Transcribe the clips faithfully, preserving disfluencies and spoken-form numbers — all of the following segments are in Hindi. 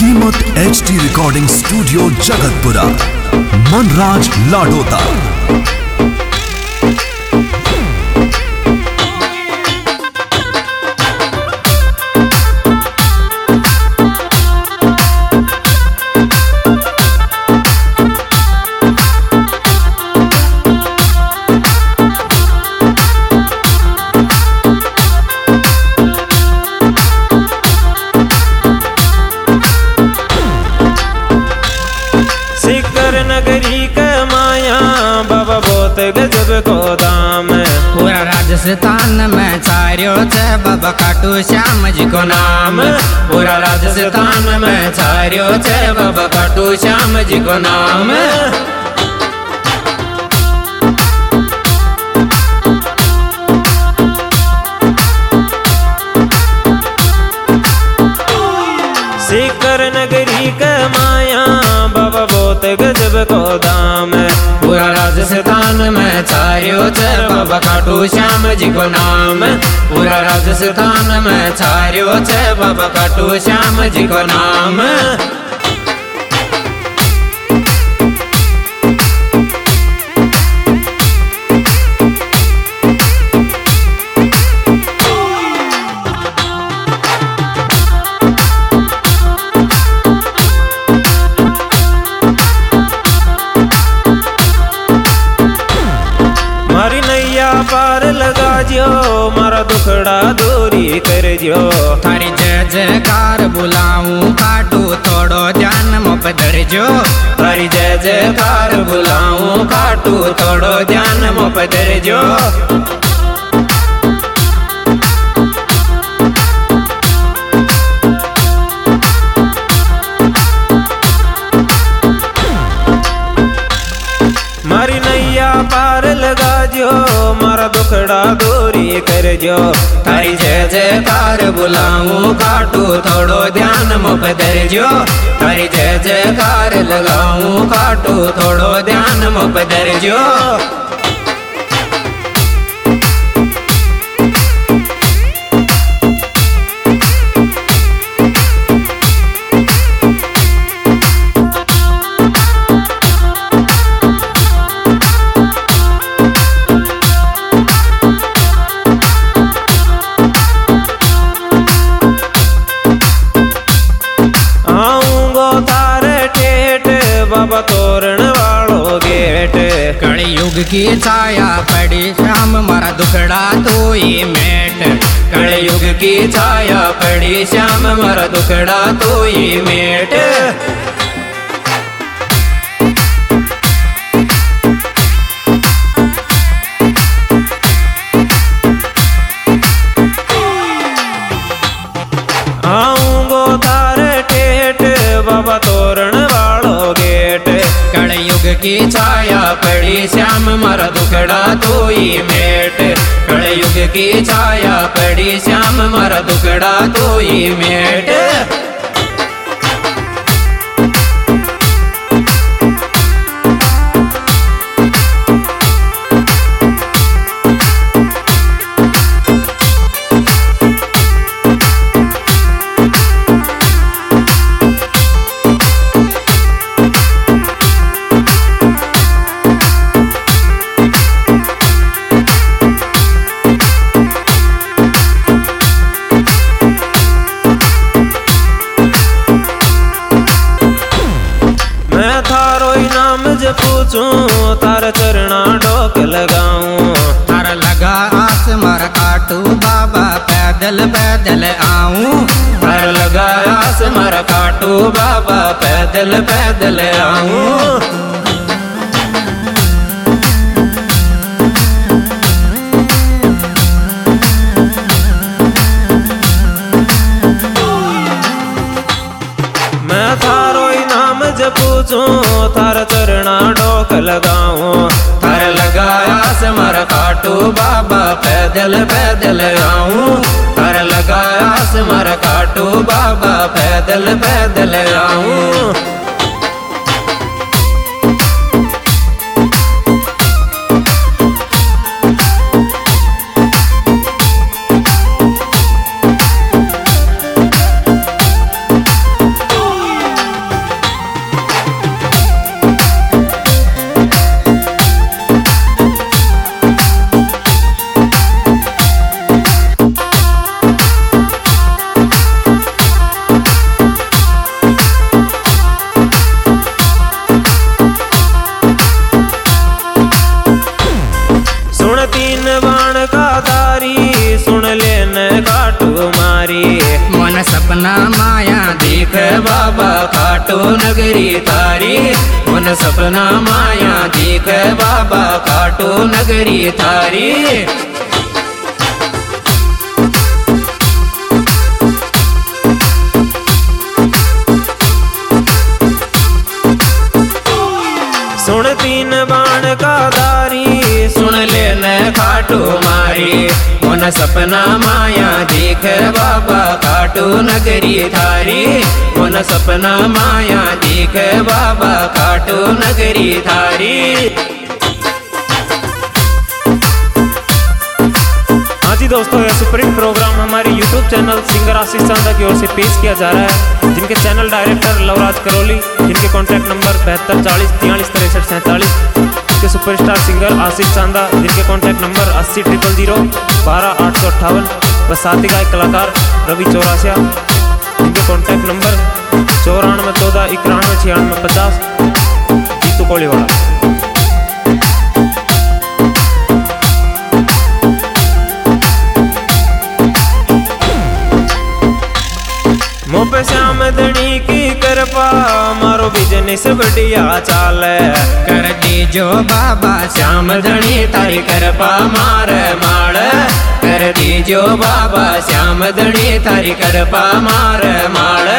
कीमत H D recording studio Jagatpura, Manraj Ladota. Sikar नगरी का माया बाबा बहुत गजब को दाम, पूरा राजस्थान में चार्यो छे बाबा खाटू श्याम जी को नाम। पूरा राजस्थान में चार्यो छे बाबा खाटू श्याम जी को नाम। सिकर नगरी का माया बाबा बहुत गजब को दाम, पूरा राजस्थान में चार्यो छे बाबा खाटू श्याम जी को नाम। पूरा राजस्थान में चार्यो छे बाबा खाटू श्याम जी को नाम। मारी नैया पार लगा जियो, मारा दुखड़ा दूरी कर जियो। थारी जय जयकार बुलाऊं खाटू थोड़ो ध्यान मुप धरजो। थारी जय जयकार बुलाऊं खाटू थोड़ो ध्यान मुप धरजो। मारी नैया पार लगा जो, मारा दुखड़ा दूरी कर जो। थारी जय जयकार बुलाऊं खाटू थोड़ो ध्यान मुप धरजो। थारी जय जयकार लगाऊं खाटू थोड़ो ध्यान मुप धरजो। बाबा तोरण वालो गेट, कलयुग की छाया पड़ी श्याम मारा दुखड़ा तो ये मेट। कलयुग की छाया पड़ी श्याम मारा दुखड़ा तो ये मेट। आऊंगो तारे टेट बाबा तोरण वालो गेट। कलयुग की छाया पड़ी श्याम मारा दुखड़ा तो ये मेट। कलयुग की छाया पड़ी श्याम मारा दुखड़ा तो ये मेट। मैं थारो इनाम जे पूछूं, तार चरणा डोक लगाऊं। थारा लगा आस मारा काटू बाबा पैदल पैदल आऊं। थारा लगा आस मारा काटू बाबा पैदल पैदल आऊं। मैं थारो इनाम जे पूछूं, थार चरणा डोक लगाऊं। थारा लगा आस मारा काटू बाबा पैदल पैदल आऊं। थारा लगा आस मारा काटू बाबा पैदल पैदल आऊं। दिखे बाबा खाटू नगरी थारी, मन सपना माया दिखे बाबा खाटू नगरी थारी। सुन तीन बाण का दारी, सुन लेने खाटू मारी, मन सपना माया दिखे बाबा खाटू नगरी थारी, मन सपना माया दिखे बाबा खाटू नगरी थारी। हाँ जी दोस्तों, यह सुपरहिट प्रोग्राम हमारे YouTube channel singer Ashish Chanda की ओर से पेश किया जा रहा है, जिनके चैनल डायरेक्टर लवराज करोली, जिनके कॉन्टैक्ट नंबर बहत्तर चालीस तियालीस तिरसठ सैंतालीस, जिनके सुपरस्टार सिंगर आशीष चांदा, जिनके कॉन्टैक्ट नंबर अस्सी ट्रिपल जीरो बारह आठ सौ अट्ठावन, व साथी गायक कलाकार रवि चौरासिया, जिनके कॉन्टैक्ट नंबर चौरानवे चौदह इक्यानवे छियानवे पचास, जीतू कोलीवाड़ा। मोपे श्याम धनी की कृपा, मारो बिजनेस बढ़िया चाले, कर दीजो बाबा श्याम धनी तारी कृपा मार माड़, कर दीजो बाबा श्याम धनी तारी कृपा मार माड़।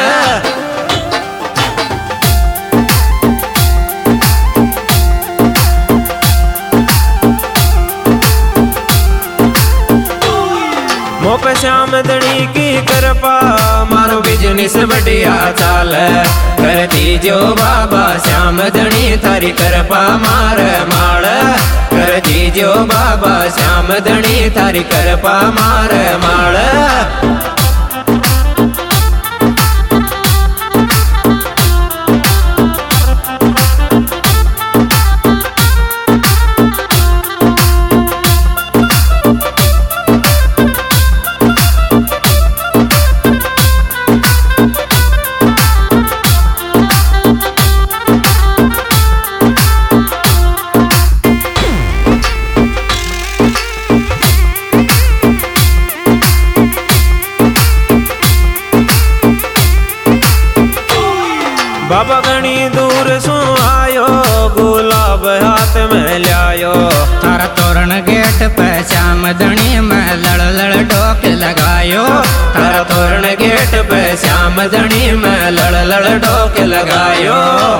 मोपे श्याम धनी की कृपा, मारो बिजनेस बढ़िया चाल, कर दीजो बाबा श्याम धनी थारी कृपा मार माड़, कर दीजो बाबा श्याम धनी थारी कृपा मार माड़। बाबा घनी दूर सु आयो, गुलाब हाथ में लायो, थारा तोरण गेट पे श्याम धनी में लड़ लड़ डोक लगायो, थारा तोरण गेट पे श्याम धनी में लड़ लड़ डोक लगायो।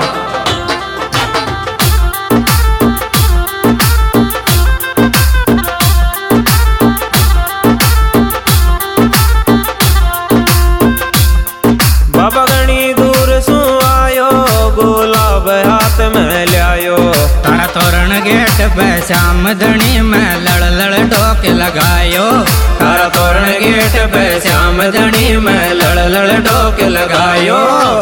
बाबा घनी दूर सु आयो, गुलाब हाथ में लायो, तारा तोरण गेट पे श्याम धनी में लड़ लड़ डोक लगायो, तारा तोरण गेट पे श्याम धनी में लड़ लड़ डोक लगायो।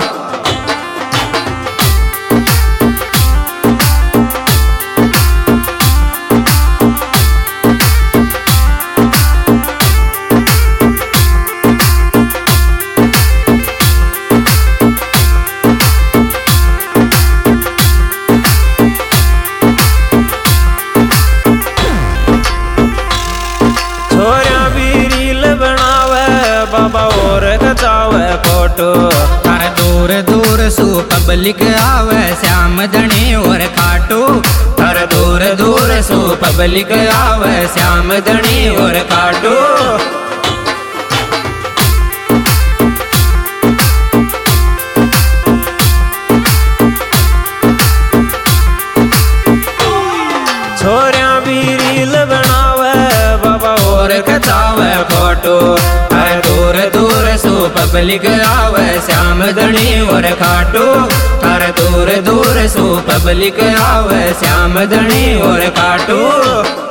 बाबा और खचावे फोटो, तार दूर दूर सु पब्लिक आवे श्याम धनी और खाटू, तार दूर दूर सु पब्लिक आवे श्याम धनी और खाटू। छोरिया भी रील बनावे, बाबा और खचावे फोटो, दूर दूर सु पब्लिक आवे श्याम धनी और खाटू, हर दूर दूर सु पब्लिक आवे श्याम धनी और खाटू।